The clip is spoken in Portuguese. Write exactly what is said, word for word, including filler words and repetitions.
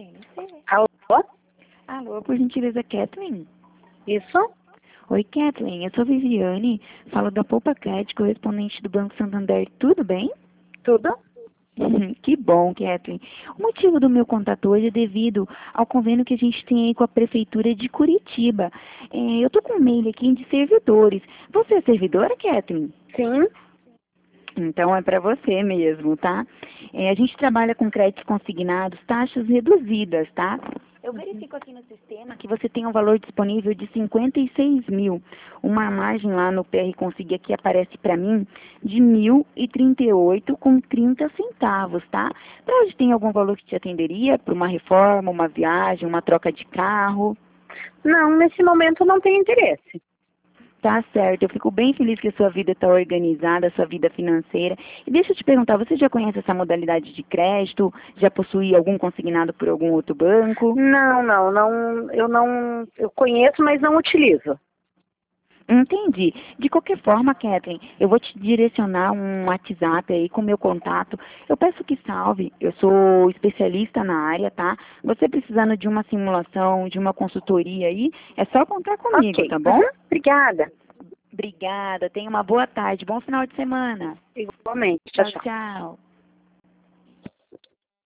C M C. Alô? Alô, por gentileza, Kathleen? Isso? Oi, Kathleen, eu sou Viviane, falo da Poupa Crédito, correspondente do Banco Santander, tudo bem? Tudo? Que bom, Kathleen. O motivo do meu contato hoje é devido ao convênio que a gente tem aí com a Prefeitura de Curitiba. É, eu tô com um e-mail aqui de servidores. Você é servidora, Kathleen? Sim. Então é para você mesmo, tá? É, a gente trabalha com créditos consignados, taxas reduzidas, tá? Eu verifico aqui no sistema que você tem um valor disponível de cinquenta e seis mil. Uma margem lá no P R Consig aqui aparece para mim de mil e trinta e oito com trinta centavos, tá? Para hoje tem algum valor que te atenderia para uma reforma, uma viagem, uma troca de carro? Não, nesse momento não tenho interesse. Tá certo, eu fico bem feliz que a sua vida está organizada, a sua vida financeira. E deixa eu te perguntar, você já conhece essa modalidade de crédito? Já possui algum consignado por algum outro banco? Não, não, não, eu não, eu conheço, mas não utilizo. Entendi. De qualquer forma, Kathleen, eu vou te direcionar um WhatsApp aí com meu contato. Eu peço que salve, eu sou especialista na área, tá? Você precisando de uma simulação, de uma consultoria aí, é só contar comigo, Ok. tá bom? Uhum. Obrigada. Obrigada, tenha uma boa tarde, bom final de semana. Igualmente. Tchau, Tchau, tchau. tchau.